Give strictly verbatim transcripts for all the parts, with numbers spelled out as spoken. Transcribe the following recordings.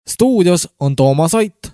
Stuudios on Toomas Oit.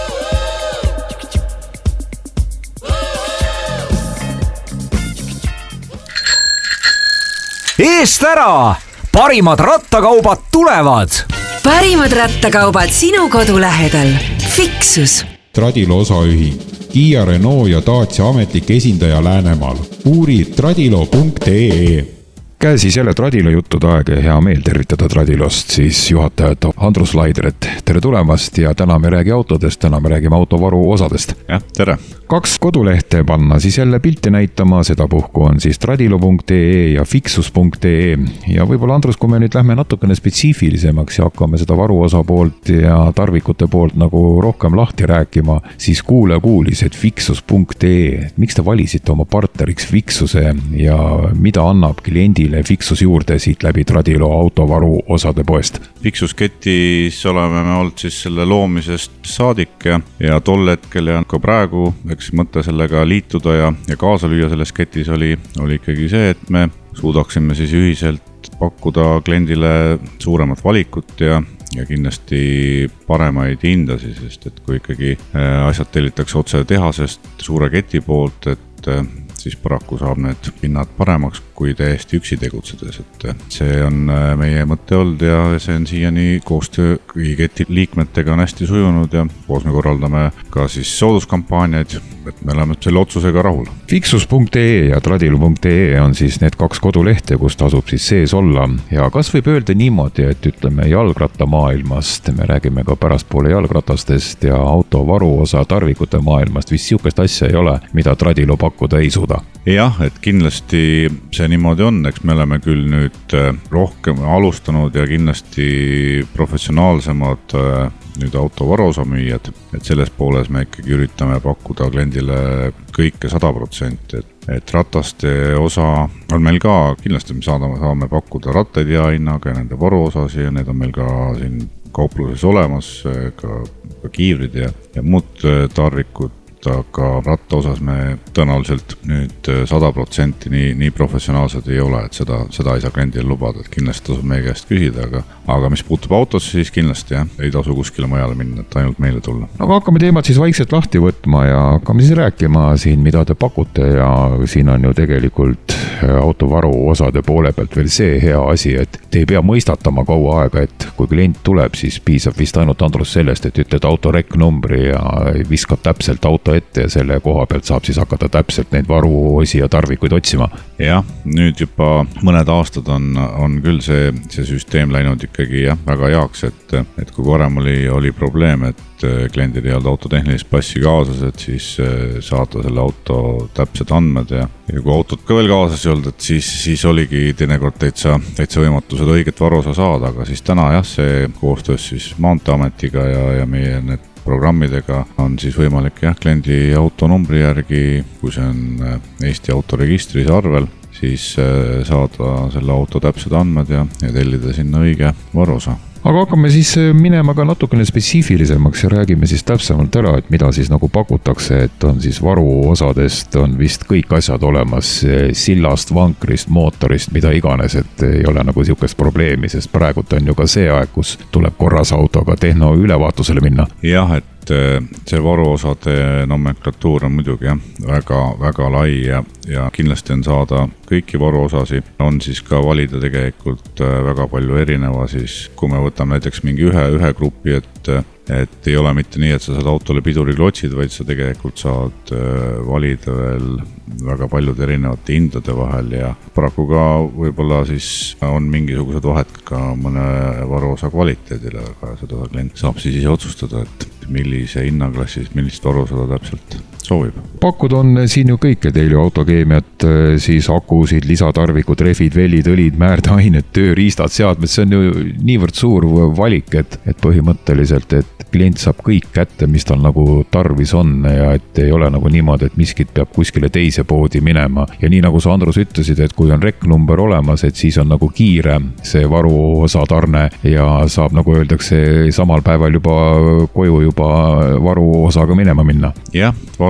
Eest ära! Parimad rattakaubad tulevad! Parimad rattakaubad sinu kodu lähedal. Fixus. Tradilo osaühing. Kia, Renault ja Dacia ametlik esindaja Läänemaal. Uuri tradilo punkt ee. Käsi selle Tradilo juttude aeg ja hea meel tervitada Tradilost siis juhatajat Andrus Laidret. Tere tulemast ja täna me räägi autodest, täna me räägime autovaru osadest. Jah, tere. Kaks kodulehte panna siis jälle pilti näitama, seda puhku on siis tradilo punkt ee ja fixus punkt ee. Ja võib-olla Andrus, kui me nüüd lähme natukene spetsiifilisemaks ja hakkame seda varuosa poolt ja tarvikute poolt nagu rohkem lahti rääkima, siis kuule kuulis, et fixus punkt ee. Miks te valisite oma partneriks Fixuse ja mida annab kliendile Fixus juurde siit läbi Tradilo autovaru osade poest? Fixus ketis oleme me olnud siis selle loomisest saadik ja, ja tol hetkel ja ka praegu eks mõte sellega liituda ja, ja kaasa lüüa selles ketis oli, oli ikkagi see, et me suudaksime siis ühiselt pakkuda kliendile suuremat valikut ja, ja kindlasti paremaid hindasi, sest et kui ikkagi asjad tellitakse otse tehasest suure keti poolt, et siis paraku saab need hinnad paremaks kui täiesti üksi tegutsedes, et see on meie mõte olnud ja see on siiani koostöö kõigi keti liikmetega on hästi sujunud ja koos me korraldame ka siis sooduskampaaniaid, et me oleme selle otsusega rahul. Fixus punkt ee ja Tradilo punkt ee on siis need kaks kodulehte, kus tasub siis sees olla ja kas võib öelda niimoodi, et ütleme jalgrattamaailmast, me räägime ka pärastpoole jalgratastest ja autovaru osa tarvikute maailmast, vist siukest asja ei ole, mida Tradilo pakkuda ei suuda. Jah, et kindlasti see niimoodi on, eks me oleme küll nüüd rohkem alustanud ja kindlasti professionaalsemad nüüd autovaruosa müüjad, et selles pooles me ikkagi üritame pakkuda kliendile kõike sada protsenti, et, et rataste osa on meil ka, kindlasti me saadame, saame pakkuda rattaid hea hinnaga ja nende varuosasi ja need on meil ka siin kaupluses olemas, ka, ka kiivrid ja, ja muud tarvikud. Aga ratta osas me tõenäoliselt nüüd sada protsenti nii, nii professionaalsed ei ole, et seda, seda ei saa kliendile lubada, et kindlasti tasub meie käest küsida, aga, aga mis puutub autosse, siis kindlasti jah, ei tasu kuskile mujale minna, et ainult meile tulla. Aga hakkame teemad siis vaikselt lahti võtma ja hakkame siis rääkima siin, mida te pakute ja siin on ju tegelikult autovaru osade poole pealt veel see hea asi, et te ei pea mõistatama kaua aega, et kui klient tuleb, siis piisab vist ainult Andrus sellest, et ütled autoreknumbri ja viskab täpselt auto ette ja selle koha pealt saab siis hakata täpselt neid varuosi ja tarvikuid otsima. Jah, nüüd juba mõned aastad on, on küll see, see süsteem läinud ikkagi jah, väga heaks, et, et kui varem oli, oli probleem, et kliendid ei olnud autotehnilist passi kaasas, et siis saada selle auto täpsed andmed ja, ja kui autot ka veel kaasas ei olnud, et siis, siis oligi teinekord täitsa, täitsa võimatused õiget varuosa saada, aga siis täna jah, see koostöös siis Maanteeametiga ja, ja meie need programmidega on siis võimalik jah, kliendi autonumbri järgi, kui see on Eesti autoregistris arvel, siis saada selle auto täpsed andmed ja, ja tellida sinna õige varuosa. Aga hakkame siis minema ka natukene spetsiifilisemaks ja räägime siis täpsemalt ära, et mida siis nagu pakutakse, et on siis varuosadest on vist kõik asjad olemas sillast, vankrist, mootorist, mida iganes, et ei ole nagu siukest probleemi, sest praegult on ju ka see aeg, kus tuleb korras autoga tehno ülevaatusele minna. Jah, et see varuosade nomenklatuur on muidugi jah, väga, väga lai ja, ja kindlasti on saada kõiki varuosasi, on siis ka valida tegelikult väga palju erineva siis, kui me võtame näiteks mingi ühe, ühe grupi, et, et ei ole mitte nii, et sa saad autole piduriklotsid, vaid sa tegelikult saad valida veel väga paljude erinevate hindade vahel ja paraku ka võib-olla siis on mingisugused vahed ka mõne varuosa kvaliteedile, aga seda klient saab siis ise otsustada, et millise hinnaklassis, millist varuosa ta täpselt soovib. Pakud on siin ju kõike, teil ju autokeemiat, siis akusid, lisatarvikud, rehvid, velid, õlid, määrdeained, tööriistad, seadmed, see on ju niivõrd suur valik, et, et põhimõtteliselt, et klient saab kõik kätte, mis tal nagu tarvis on ja et ei ole nagu niimoodi, et miskit peab kuskile teise poodi minema. Ja nii nagu sa Andrus ütlesid, et kui on reknumber olemas, et siis on nagu kiire see varuosa tarne ja saab nagu öeldakse samal päeval juba koju juba varuosaga minema minna. Jah, varu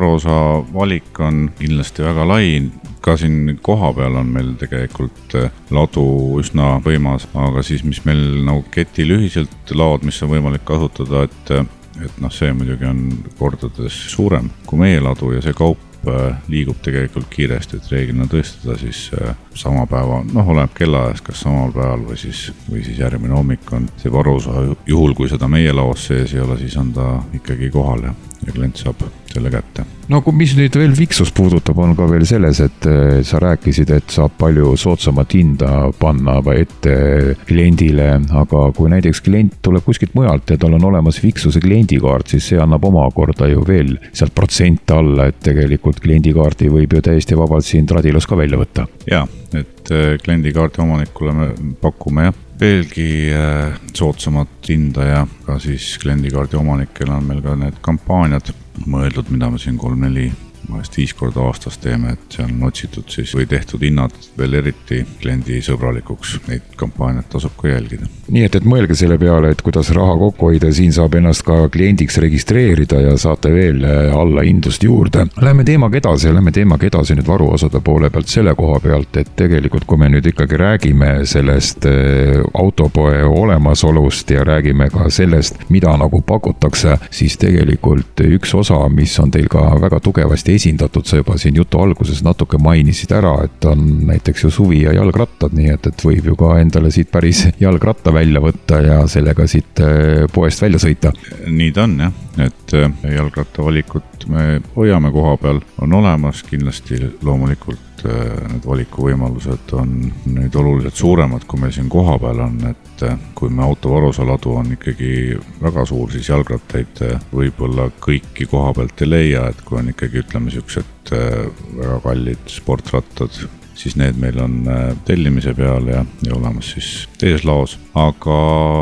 varoosa valik on kindlasti väga lai. Ka siin koha peal on meil tegelikult ladu üsna võimas, aga siis mis meil nagu ketil ühiselt laod, mis on võimalik kasutada, et, et noh, see muidugi on kordades suurem kui meie ladu ja see kaup liigub tegelikult kiiresti, et reeglina tõestada siis sama päeva, noh, oleneb kellaajast, kas samal päeval või siis, või siis järgmine hommik on see varoosa, juhul kui seda meie laos sees ei ole, siis on ta ikkagi kohal ja, ja klient saab selle kätte. No kui mis nüüd veel Fixus puudutab, on ka veel selles, et sa rääkisid, et saab palju soodsamat hinda panna ette kliendile, aga kui näiteks klient tuleb kuskilt mujalt ja tal on olemas Fixuse kliendikaart, siis see annab omakorda ju veel sealt protsent alla, et tegelikult kliendikaarti võib ju täiesti vabalt siin Tradilos ka välja võtta. Jaa, et kliendikaarti omanikule me pakume jah. Veelgi soodsamat hinda ja ka siis kliendikaardi omanikel on meil ka need kampaaniad mõeldud, mida me siin kolm neli vahest viis korda aastas teeme, et seal on otsitud siis või tehtud hinnad veel eriti kliendi sõbralikuks. Neid kampaaniat tasub ka jälgida. Nii et, et mõelge selle peale, et kuidas raha kokku hoida, siin saab ennast ka kliendiks registreerida ja saate veel alla hindust juurde. Lähme teemaga edasi ja lähme teemaga edasi nüüd varuosade poole pealt selle koha pealt, et tegelikult kui me nüüd ikkagi räägime sellest autopoe olemasolust ja räägime ka sellest, mida nagu pakutakse, siis tegelikult üks osa, mis on teil ka väga tugevasti esindatud, sa juba siin jutu alguses natuke mainisid ära, et on näiteks ju suvi ja jalgrattad, nii et, et võib ju ka endale siit päris jalgratta välja võtta ja sellega siit poest välja sõita. Nii ta on jah, et jalgratta valikut me hoiame koha peal, on olemas kindlasti loomulikult need valikuvõimalused on nüüd oluliselt suuremad, kui meil siin koha peal on, et kui me auto varoosa ladu on ikkagi väga suur, siis jalgrattaid võib-olla kõiki koha pealt ei leia, et kui on ikkagi ütleme siuksed väga kallid sportrattad, siis need meil on tellimise peal ja, ja olemas siis teises laos, aga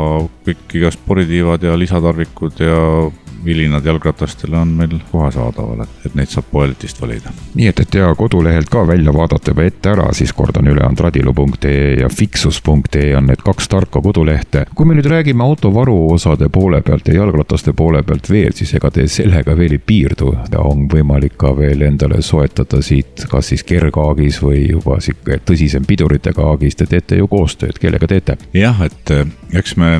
kõik iga sporditiivad ja lisatarvikud ja vilinad jalgratastele on meil kohe saadaval, et neid saab poeltist valida. Nii et, et ja kodulehelt ka välja vaadata juba ette ära, siis kordan üle on tradilo punkt ee ja fixus punkt ee on need kaks tarka kodulehte. Kui me nüüd räägime autovaruosade poole pealt ja jalgrataste poole pealt veel, siis ega te sellega veel ei piirdu ja on võimalik ka veel endale soetada siit, kas siis kergaagis või juba tõsisem pidurite kaagis, te teete ju koostööd, kellega teete? Jah, et eks me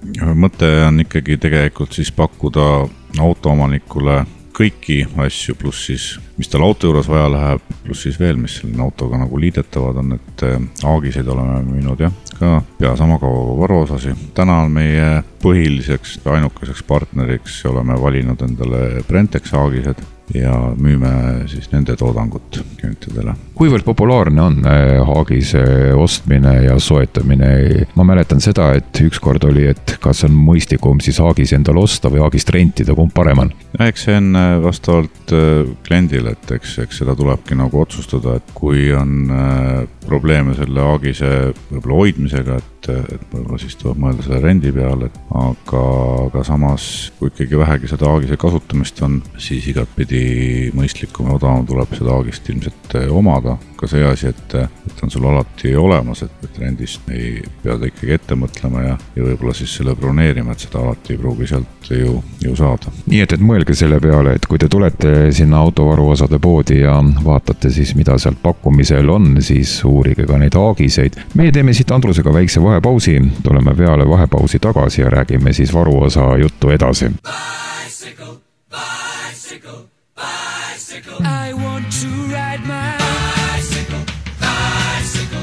mõte on ikkagi tegelikult siis pakkuda autoomanikule kõiki asju, pluss siis, mis tal auto juures vaja läheb, pluss siis veel, mis selle autoga nagu liidetavad on, et aagiseid oleme müünud jah, ka pea sama kaua varuosasi. Täna on meie põhiliseks ja ainukeseks partneriks oleme valinud endale Brentex aagised ja müüme siis nende toodangut klientidele. Kuivõrd populaarne on haagise ostmine ja soetamine? Ma mäletan seda, et ükskord oli, et kas on mõistlikum siis haagis endale osta või haagist rentida, kumb parem on? Eks see on vastavalt kliendile, et eks, eks seda tulebki nagu otsustada, et kui on probleeme selle haagise võib-olla hoidmisega, et, et võib-olla siis tuleb mõelda selle rendi peale, aga, aga samas kui ikkagi vähegi seda haagise kasutamist on, siis igatpidi mõistlikum ja odavam tuleb seda haagist ilmselt omada. Ka see asi, et, et on sul alati olemas, et, et rendist ei pea ta ikkagi ette mõtlema ja, ja võib-olla siis selle broneerima, et seda alati ei pruugi sealt ju, ju saada. Nii et, et mõelge selle peale, et kui te tulete sinna autovaruosade poodi ja vaatate siis, mida sealt pakkumisel on, siis uurige ka neid haagiseid. Meie teeme siit Andrusega väikse vahepausi, tuleme peale vahepausi tagasi ja räägime siis varuosa juttu edasi. Bicycle, bicycle, bicycle. I want to ride my bicycle, bicycle,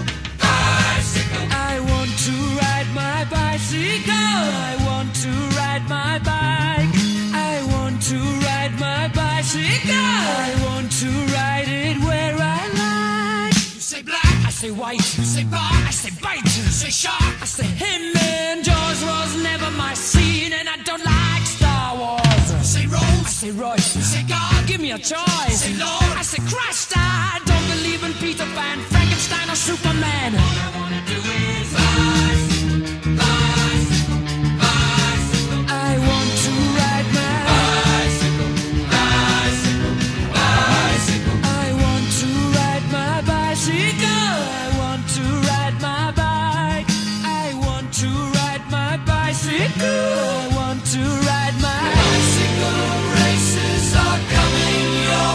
bicycle. I want to ride my bicycle. I want to ride my bike. I want to ride my bicycle. I want to ride it where I like. You say black, I say white. You say bar, I say bite. You say shark, I say him. And Jaws was never my scene, and I don't like Star Wars. You say Rose, I say Royce. You say God, give me a choice. Say Lord, I say Christ. I don't believe in Peter Pan, Frankenstein or Superman. All I wanna do is bicycle, bicycle, bicycle. I want to ride my bicycle, bicycle, bicycle. I want to ride my bicycle. I want to ride my bike. I want to ride my bicycle. I want to ride my bicycle. Races are coming your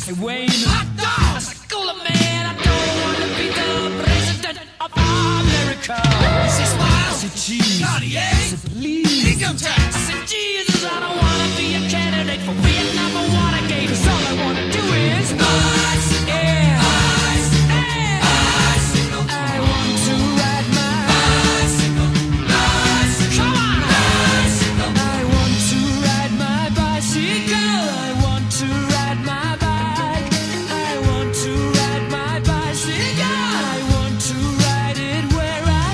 Hey Wayne, hot dog, school man, I don't want to be the president of America. I say smile, I say cheese, Cartier, I say please, income tax, I say Jesus, I don't want to be a candidate for Vietnam or Watergate, cause all I want to do is ice, yeah, ice, yeah, bicycle. I want to ride my bicycle, bicycle, come on, bicycle. I want to ride my bicycle, I want to ride my bike, I want to ride my bicycle, I want to ride it where I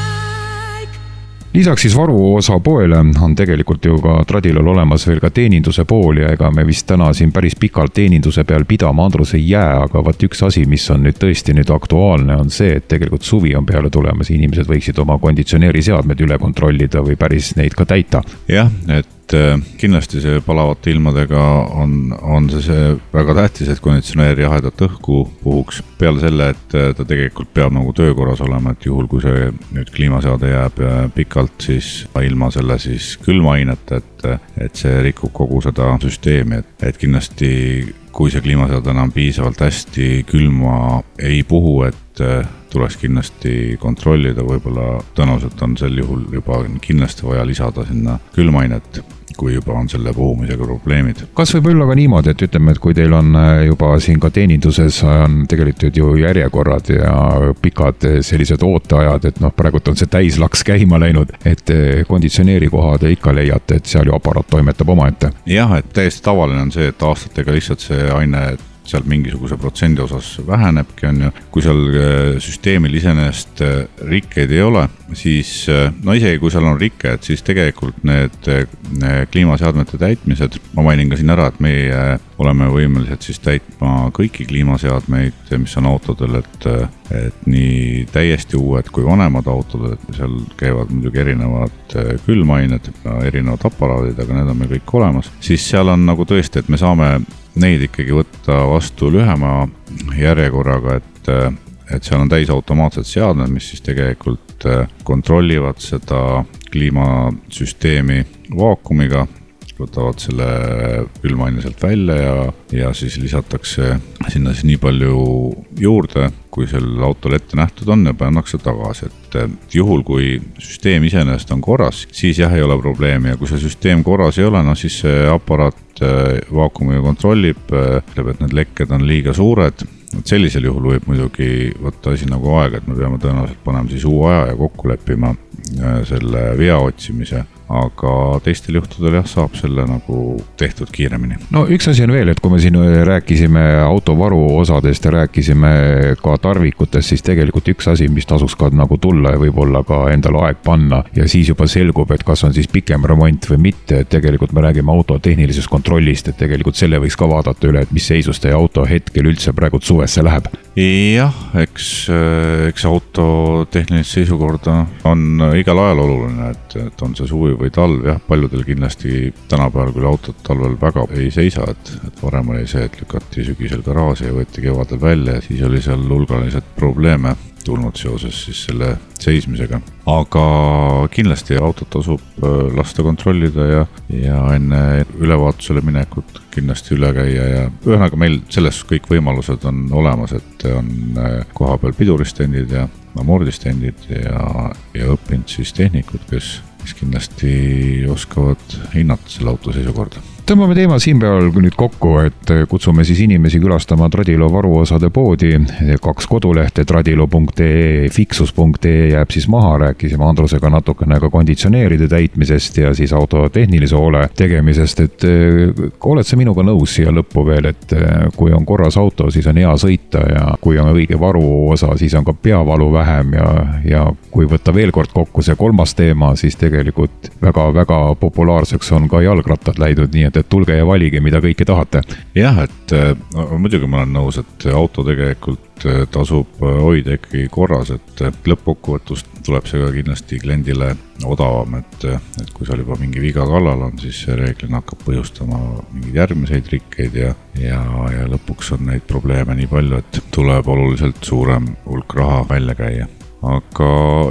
like. Lisaks siis varuosa poele on tegelikult ju ka Tradilol olemas veel ka teeninduse pool ja ega me vist täna siin päris pikalt teeninduse peal pidama Andrus ei jää, aga vaat üks asi, mis on nüüd tõesti nüüd aktuaalne, on see, et tegelikult suvi on peale tulemas, inimesed võiksid oma konditsioneeri seadmed üle kontrollida või päris neid ka täita. Jah, et kindlasti see palavate ilmadega on, on see, see väga tähtis, et konditsioneer jahedat õhku puhuks. Peale selle, et ta tegelikult peab nagu töökorras olema, et juhul kui see nüüd kliimaseade jääb pikalt, siis ilma selle siis külmainet, et, et see rikub kogu seda süsteemi, et, et kindlasti kui see kliimaseade enam piisavalt hästi külma ei puhu, et tuleks kindlasti kontrollida, võib-olla tõenäoliselt on sel juhul juba kindlasti vaja lisada sinna külmainet, kui juba on selle puhumisega probleemid. Kas võib olla ka niimoodi, et ütleme, et kui teil on juba siin ka teeninduses on tegelikult ju järjekorrad ja pikad sellised ooteajad, et noh, praegult on see täislaks käima läinud, et konditsioneeri kohad ikka leiate, et seal ju aparaat toimetab omaette. Jah, et täiesti tavaline on see, et aastatega lihtsalt see aine seal mingisuguse protsendi osas vähenebki, on ju. Kui seal süsteemil iseenesest rikkeid ei ole, siis no isegi kui seal on rikke, et siis tegelikult need kliimaseadmete täitmised, ma mainin ka siin ära, et meie oleme võimelised siis täitma kõiki kliimaseadmeid, mis on autodel, et, et nii täiesti uued kui vanemad autod, et seal käivad muidugi erinevad külmained, erinevad aparaadid, aga need on meil kõik olemas. Siis seal on nagu tõesti, et me saame neid ikkagi võtta vastu lühema järjekorraga, et, et seal on täis automaatsed seadmed, mis siis tegelikult kontrollivad seda kliimasüsteemi vaakumiga, võtavad selle külmaine sealt välja ja, ja siis lisatakse sinna siis nii palju juurde, kui sellel autol ette nähtud on ja pannakse tagasi. Et juhul, kui süsteem iseenesest on korras, siis jah, ei ole probleemi ja kui see süsteem korras ei ole, no siis see aparaat vaakumiga kontrollib, ütleb, et need lekked on liiga suured. Et sellisel juhul võib muidugi võtta asi nagu aega, et me peame tõenäoliselt panema siis uue aja ja kokku leppima selle vea otsimise, aga teistel juhtudel jah, saab selle nagu tehtud kiiremini. No üks asi on veel, et kui me siin rääkisime autovaru osadest ja rääkisime ka tarvikutest, siis tegelikult üks asi, mis tasuks ka nagu tulla ja võib-olla ka endale aeg panna ja siis juba selgub, et kas on siis pikem remont või mitte, et tegelikult me räägime auto tehnilisest kontrollist, et tegelikult selle võiks ka vaadata üle, et mis seisus teie auto hetkel üldse praegu suvesse läheb. Jah, eks, eks auto tehnilist seisukorda on igal ajal oluline, et, et on see suvi või talv, jah, paljudel kindlasti tänapäeval küll autot talvel väga ei seisa, et, et varem oli see, et lükati sügisel garaaži ja võeti kevadel välja ja siis oli seal hulgalised probleeme tulnud seoses siis selle seismisega. Aga kindlasti autot tasub lasta kontrollida ja, ja enne ülevaatusele minekut kindlasti üle käia ja ühesõnaga meil selles kõik võimalused on olemas, et on koha peal piduristendid ja amordistendid ja, ja õppinud siis tehnikud, kes, kes kindlasti oskavad hinnata selle auto seisukorda. Tõmbame teema siin peal nüüd kokku, et kutsume siis inimesi külastama Tradilo varuosade poodi, kaks kodulehte tradilo punkt ee, fixus punkt ee jääb siis maha, rääkisime Andrusega natukene ka konditsioneeride täitmisest ja siis auto tehnilise hoole tegemisest, et oled sa minuga nõus siia lõppu veel, et kui on korras auto, siis on hea sõita ja kui on õige varuosa, siis on ka peavalu vähem ja, ja kui võtta veel kord kokku see kolmas teema, siis tegelikult väga-väga populaarseks on ka jalgrattad läidud, nii et et tulge ja valige, mida kõike tahate. Jah, et no, muidugi ma olen nõus, et auto tegelikult tasub hoida ikkagi korras, et lõppkokkuvõttust tuleb see ka kindlasti kliendile odavam, et, et kui seal juba mingi viga kallal on, siis see reeglina hakkab põhjustama mingeid järgmiseid rikkeid ja, ja, ja lõpuks on neid probleeme nii palju, et tuleb oluliselt suurem hulk raha välja käia. Aga jah,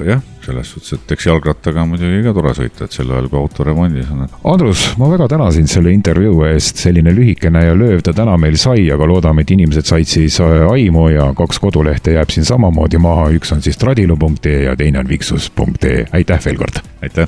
selles suhtes, et eks jalgrattaga muidugi ka tore sõita, et sel ajal kui autoremondis on. Andrus, ma väga tänasin selle intervjuu eest, selline lühikene ja lööv ta täna meil sai, aga loodame, et inimesed said siis aimu ja kaks kodulehte jääb siin samamoodi maha, üks on siis tradilo punkt ee ja teine on fiksus punkt ee. Aitäh veel kord! Aitäh!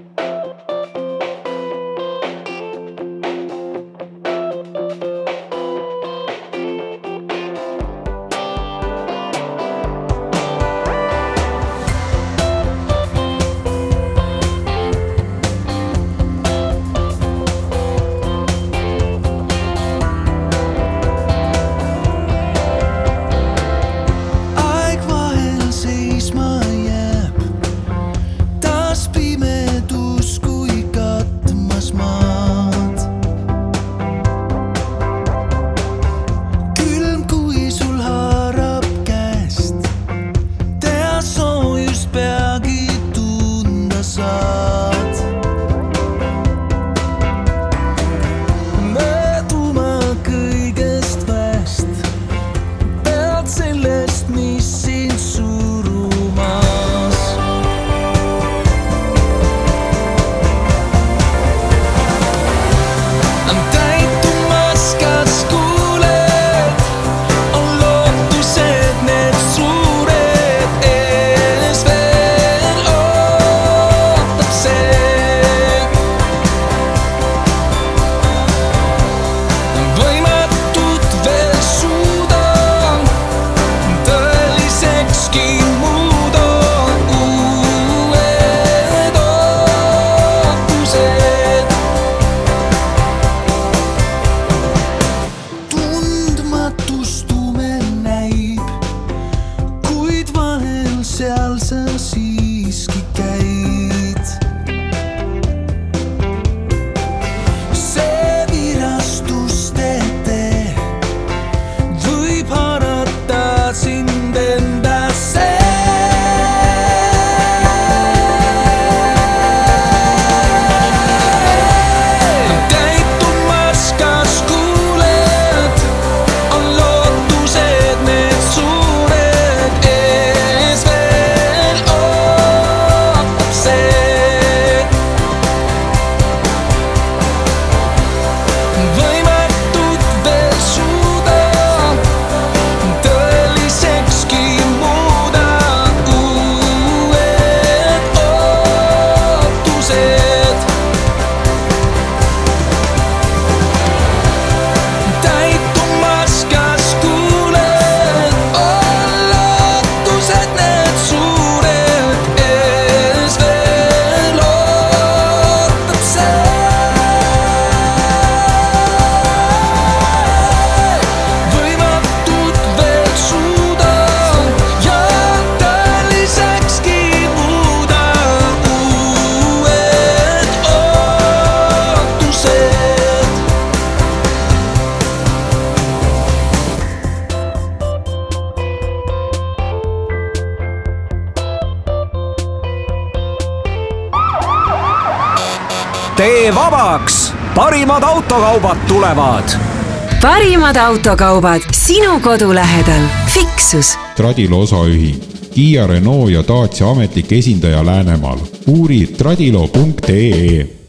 tee vabaks, parimad autokaubad tulevad. parimad autokaubad sinu kodu lähedal. Fiksus. Tradilo osaühing, Kiia, Renault ja Dacia ametlik esindaja Läänemaal. Uuri tradilo punkt ee.